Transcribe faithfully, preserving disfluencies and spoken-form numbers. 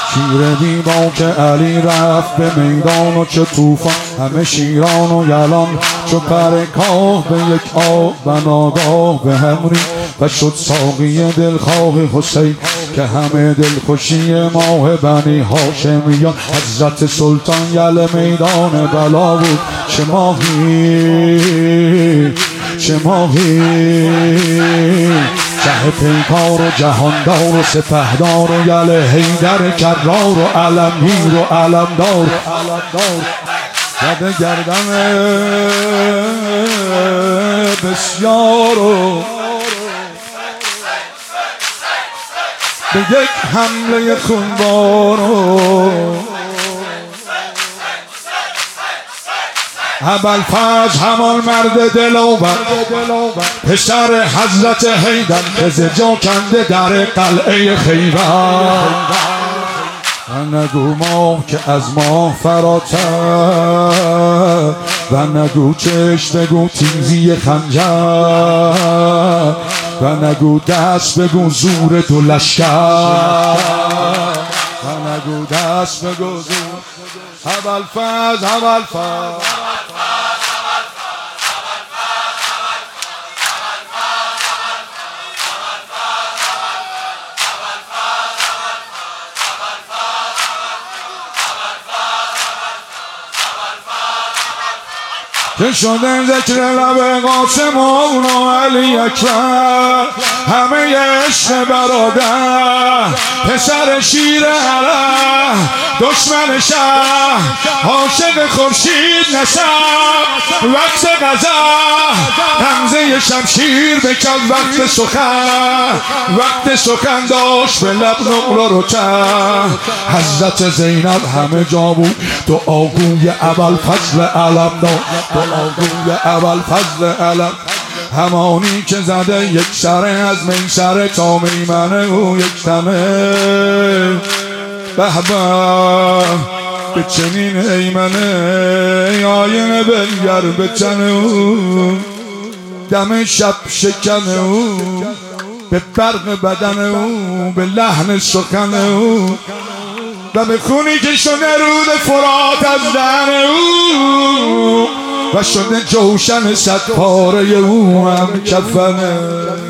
شیر بیباک علی رفت به میدان و چه توفان، همه شیران و یلان چو پر کاه به یک آب و ناگاه به هم ریخت و شد ساقی دلخواه حسین که همه دلخوشی ماه بنی هاشمیان. حضرت سلطان یل میدان بلا بود، چه ماهی چه ماهی شه پیکار و جهاندار و سپهدار و یل حیدر کرار و علمگیر و علمدار زده گردن بسیار و به یک حمله خونبار ابوالفضل همان مرد دلاور پسر حضرت حیدر که ز جا کنده در قلعه خیبر. و نگو ماه که از ماه فراتر و نگو چشم بگو تیزی خنجر و نگو دست بگو زور دو لشکر و نگو دست بگو زور ابوالفضل ابوالفضل که شده ذکر لب قاسمون و علی اکبر همه عشق برادر پسر شیر علم دشمن شهر عاشق خورشید نسب وقت غضب غمزه شمشیر بکن وقت سخن وقت سخن داشت به لب نقره رو چند. حضرت زینب همه جا بود دعاگوی ابوالفضل علمدار دعاگوی ابوالفضل علم همانی که زده یک سره از میسره تا میمنه و یک تمه به به به چنین ایمنه آینه بلگر به تنه دم شب شکن او به برق بدن او به لحن سخن او و به خونی که شده رود فرات از دهن او و شده جوشن صد پاره او هم کفنه.